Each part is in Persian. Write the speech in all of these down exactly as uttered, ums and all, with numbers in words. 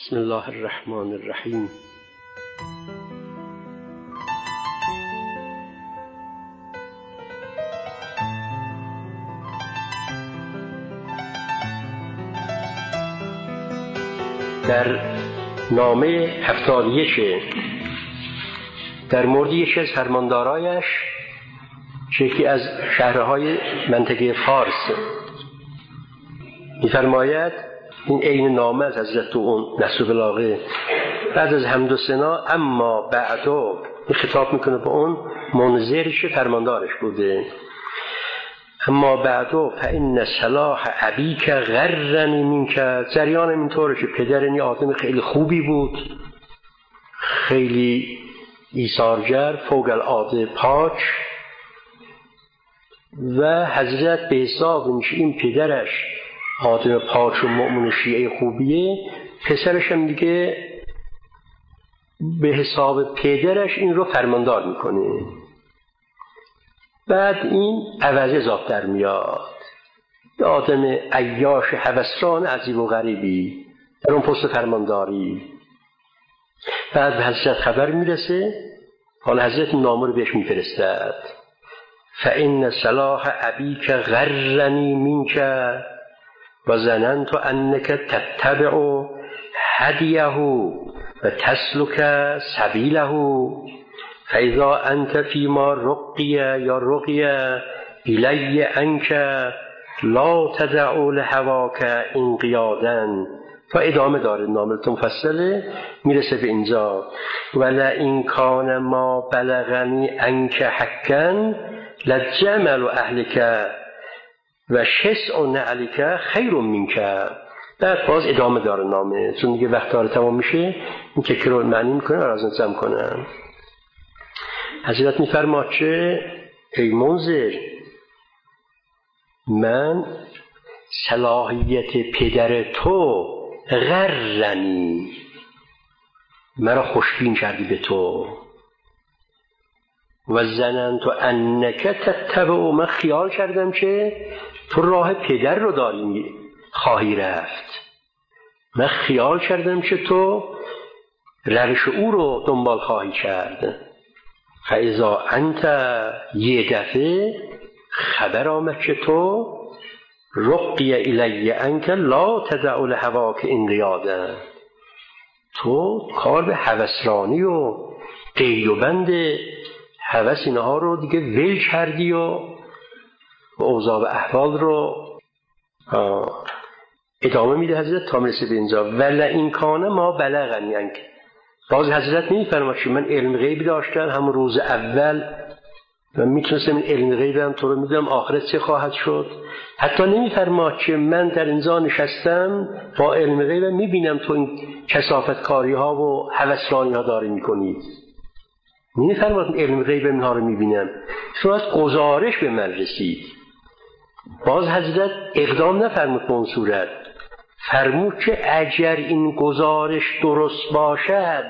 بسم الله الرحمن الرحیم. در نامه هفتاد و یک در مورد یکی از فرماندارایش که یکی از شهرهای منطقه فارس می‌فرماید، این عین نامه از حضرت اون نصر بلاغه، بعد از حمد و ثنا اما بعدو خطاب میکنه به اون منذرش فرماندارش بوده. اما بعدو فإن صلاح ابیک غرنی منک، جریان اینطوره که پدر این آدم خیلی خوبی بود، خیلی ایثارگر، فوق العاده پاک، و حضرت به حساب اینکه این پدرش آدم پاک و مؤمن شیعه خوبیه، پسرش هم دیگه به حساب پدرش این رو فرماندار میکنه. بعد این عوض اضافه در میاد، یه آدم عیاش هوسران عجیب و غریبی در اون پست فرمانداری. بعد به حضرت خبر میرسه، حالا حضرت نامه رو بهش میفرستد، فإن صلاح ابیک غرنی منک و ظننت انک تتبع هدیه و تسلک سبیله فاذا انت فیما رقیه یا رقیه الی عنک لا تدع لهواک انقیادا. تا ادامه داره، نامه مفصله، میرسه به اینجا، ولئن کان ما بلغنی عنک حقا لجمل اهلک و شسع نعلک خیر منک. بعد باز ادامه داره نامه، چون دیگه وقت داره تمام میشه، این تکرار رو معنی میکنه، رازم زم کنم. حضرت میفرماد که ای منذر، من صلاحیت پدر تو غرنی، مرا خوشبین کردی به تو، و ظننت انک تتبع، من خیال کردم که تو راه پدر رو داری خواهی رفت، من خیال کردم که تو روش او رو دنبال خواهی کرد. فاذا انت، یه دفعه خبر آمد که تو رقی الی عنک لا تدع لهواک انقیادا، تو کار به هوسرانی و قید و بند هوس اینها رو دیگه ول کردی و اوضاع و احوال رو ادامه میده حضرت تا میرسه به اینجا، ولئن کان ما بلغنی عنک. باز حضرت نمیفرماد که من علم غیبی داشتم همون روز اول و میتونستم این علم غیبم تو رو میدونم آخرت چه خواهد شد. حتی نمیفرماد که من در اینجا نشستم با علم غیبم میبینم تو این کثافت کاری ها و هوسرانی ها داری میکنید. نمیفرماد علم غیبم اینها رو میبینم، شاید گزارش به من رسید. باز حضرت اقدام نفرمود به اون صورت، فرمود که اگر این گزارش درست باشد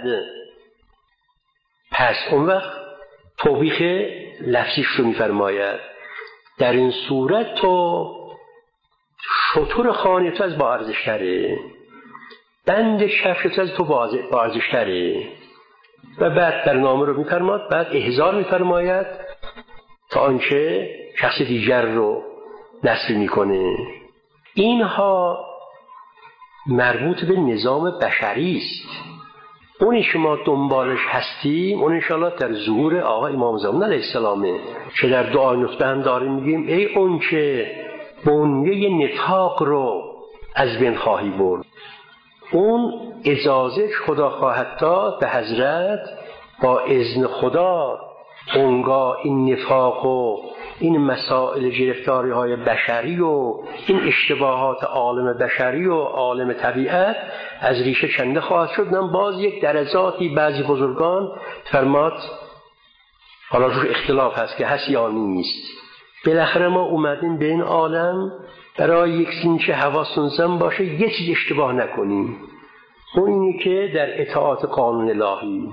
پس اون وقت توبیخ لفظیش رو میفرماید، در این صورت تو شطور خانه تو از با ارزش تره، بند کفش تو از تو با ارزش تره. و بعد در نامه رو میفرماد، بعد احضار میفرماید تا آنچه شخص دیگر رو نصب میکنه. اینها مربوط به نظام بشری است. اونی که ما دنبالش هستیم اون انشاءالله در ظهور آقا امام زمان علیه السلامه که در دعای نطفه هم داریم میگیم ای اون که بنیه نفاق رو از بین خواهی برد. اون اجازه خدا خواهد داد به حضرت، با اذن خدا اونگاه این نفاق و این مسائل گرفتاری های بشری و این اشتباهات عالم بشری و عالم طبیعت از ریشه کنده خواهد شد. من باز یک درجاتی بعضی بزرگان فرماد، حالا روش اختلاف هست که هست یا نیست، بالاخره ما اومدیم به این عالم برای یک سین که حواسون زن باشه یه چیز اشتباه نکنیم، اون اینی که در اطاعت قانون الهی.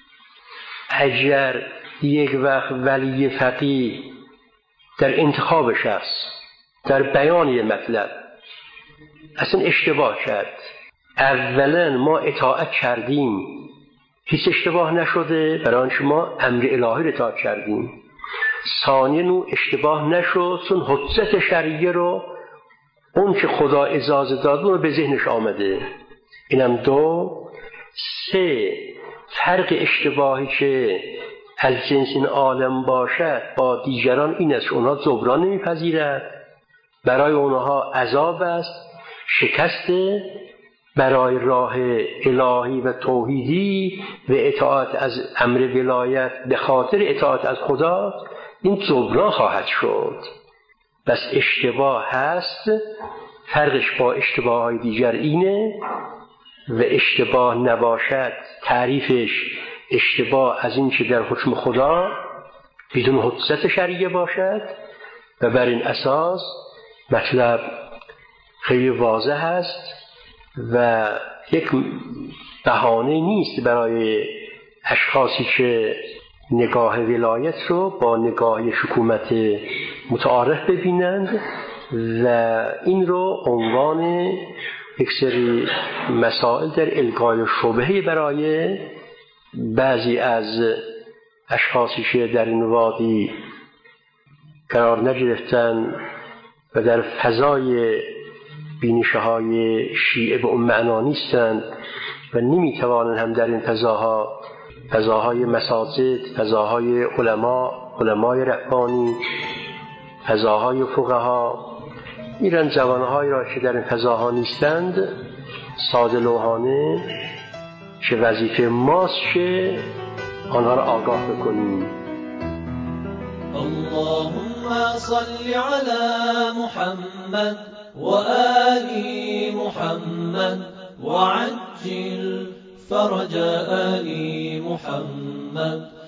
اگر یک وقت ولی فقیه در انتخاب شخص، در بیان یه مطلب اصلا اشتباه کرد، اولا ما اطاعت کردیم، هیچ اشتباه نشده، برای آنچه ما امر الهی رو اطاعت کردیم. ثانیا نوع اشتباه نشد چون حجت شرعیه رو اون که خدا اجازه داد رو به ذهنش آمده. اینم دو. سه، فرق اشتباهی که از جنس این عالم باشد با دیگران این است که اونها جبران نمیپذیرد، برای اونها عذاب است، شکسته. برای راه الهی و توحیدی و اطاعت از امر ولایت به خاطر اطاعت از خدا این جبران خواهد شد. بس اشتباه هست، فرقش با اشتباه های دیگر اینه و اشتباه نباشد تعریفش اشتباه از این که در حکم خدا بدون حجت شرعیه باشد و بر این اساس مطلب خیلی واضح است و یک بهانه نیست برای اشخاصی که نگاه ولایت رو با نگاه حکومت متعارف ببینند و این رو عنوان یک سری مسائل در الغای شبهه برای بعضی از اشخاصی که در این وادی قرار نگرفتن و در فضای بینشه های شیعه به اون معنا نیستند و نمیتوانند هم در این فضاها، فضاهای مساجد، فضاهای علما، علمای ربانی، فضاهای فقها، میرن جوانهایی را که در این فضاها نیستند ساده لوحانه که وظیفه ماست که آنها را آگاه بکنیم. اللهم صل على محمد وآل محمد وعجل فرج آل محمد